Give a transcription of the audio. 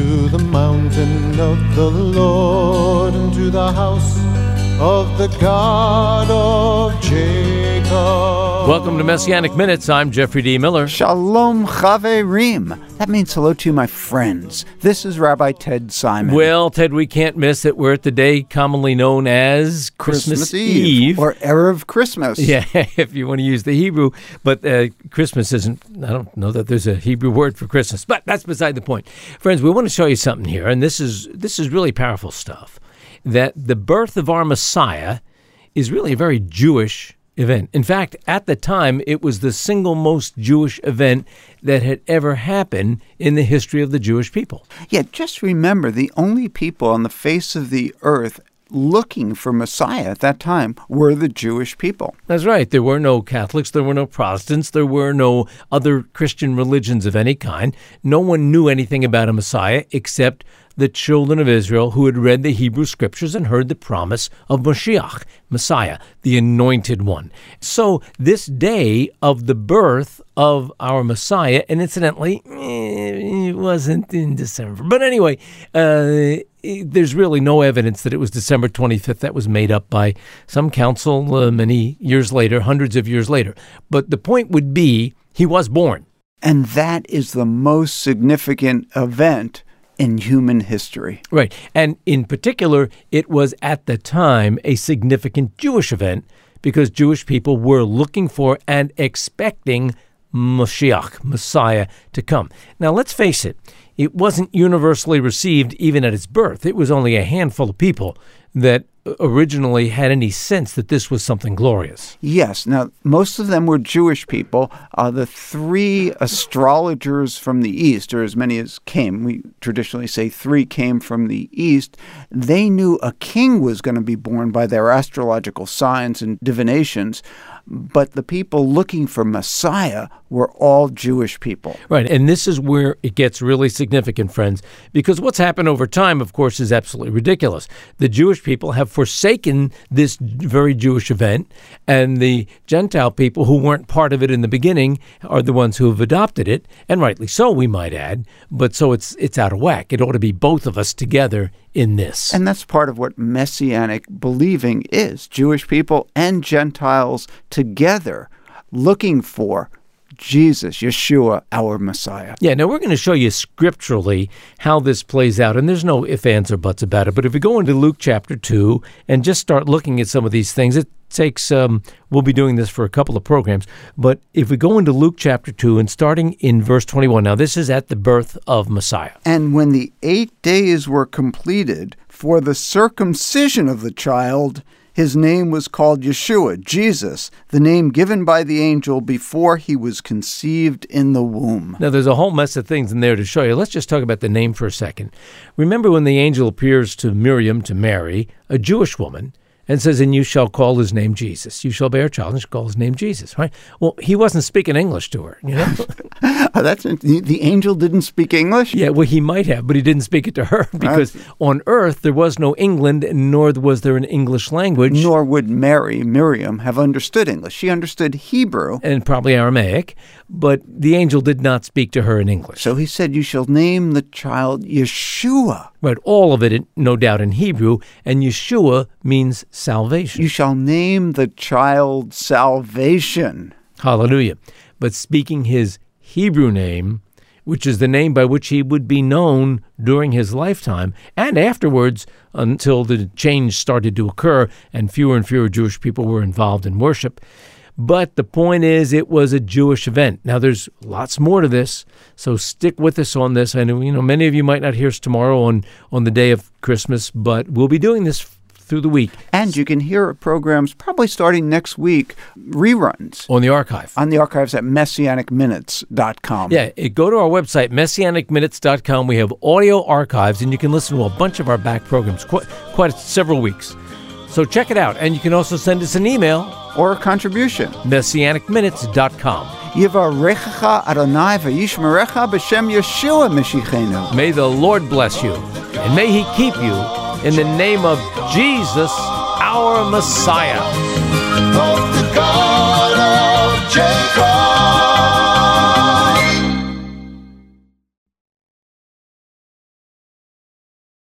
to the mountain of the Lord, and to the house of the God of Jacob. Welcome to Messianic Minutes. I'm Jeffrey D. Miller. Shalom Chaverim. That means hello to my friends. This is Rabbi Ted Simon. Well, Ted, we can't miss it. We're at the day commonly known as Christmas Eve. Or Erev Christmas. Yeah, if you want to use the Hebrew. But Christmas isn't, I don't know that there's a Hebrew word for Christmas. But that's beside the point. Friends, we want to show you something here, and this is really powerful stuff. That the birth of our Messiah is really a very Jewish event. In fact, at the time, it was the single most Jewish event that had ever happened in the history of the Jewish people. Yeah, just remember, the only people on the face of the earth looking for Messiah at that time were the Jewish people. That's right. There were no Catholics, there were no Protestants, there were no other Christian religions of any kind. No one knew anything about a Messiah except the children of Israel who had read the Hebrew Scriptures and heard the promise of Mashiach, Messiah, the Anointed One. So this day of the birth of our Messiah, and incidentally, it wasn't in December. But anyway, there's really no evidence that it was December 25th. That was made up by some council many years later, hundreds of years later. But the point would be, he was born. And that is the most significant event in human history. Right. And in particular, it was at the time a significant Jewish event because Jewish people were looking for and expecting Mashiach, Messiah, to come. Now, let's face it, it wasn't universally received even at its birth. It was only a handful of people that originally had any sense that this was something glorious. Yes. Now, most of them were Jewish people. The three astrologers from the East, or as many as came, we traditionally say three came from the East, they knew a king was going to be born by their astrological signs and divinations. But the people looking for Messiah were all Jewish people. Right, and this is where it gets really significant, friends, because what's happened over time, of course, is absolutely ridiculous. The Jewish people have forsaken this very Jewish event, and the Gentile people who weren't part of it in the beginning are the ones who have adopted it, and rightly so, we might add, but so it's out of whack. It ought to be both of us together in this. And that's part of what Messianic believing is. Jewish people and Gentiles together looking for Jesus, Yeshua, our Messiah. Yeah, now we're going to show you scripturally how this plays out, and there's no ifs, ands, or buts about it. But if we go into Luke chapter 2 and just start looking at some of these things, it takes, we'll be doing this for a couple of programs, but if we go into Luke chapter 2 and starting in verse 21, now this is at the birth of Messiah. And when the 8 days were completed for the circumcision of the child, his name was called Yeshua, Jesus, the name given by the angel before he was conceived in the womb. Now, there's a whole mess of things in there to show you. Let's just talk about the name for a second. Remember when the angel appears to Miriam, to Mary, a Jewish woman, and says, and you shall call his name Jesus. You shall bear a child and shall call his name Jesus, right? Well, he wasn't speaking English to her, you know? The angel didn't speak English? Yeah, well, he might have, but he didn't speak it to her because on earth there was no England, nor was there an English language. Nor would Miriam, have understood English. She understood Hebrew. And probably Aramaic, but the angel did not speak to her in English. So he said, you shall name the child Yeshua. Right, all of it, no doubt, in Hebrew, and Yeshua means salvation. You shall name the child salvation. Hallelujah. But speaking his Hebrew name, which is the name by which he would be known during his lifetime and afterwards until the change started to occur and fewer Jewish people were involved in worship. But the point is, it was a Jewish event. Now, there's lots more to this, so stick with us on this. I know, many of you might not hear us tomorrow on the day of Christmas, but we'll be doing this through the week. And you can hear our programs probably starting next week, reruns. On the archive. On the archives at messianicminutes.com. Yeah, go to our website, messianicminutes.com. We have audio archives, and you can listen to a bunch of our back programs, quite several weeks. So check it out. And you can also send us an email. Or a contribution. messianicminutes.com. Yivarechecha Adonai v'yishmerecha b'shem Yeshua Meshichenu. May the Lord bless you, and may he keep you in the name of Jesus, our Messiah. Of the God of Jacob.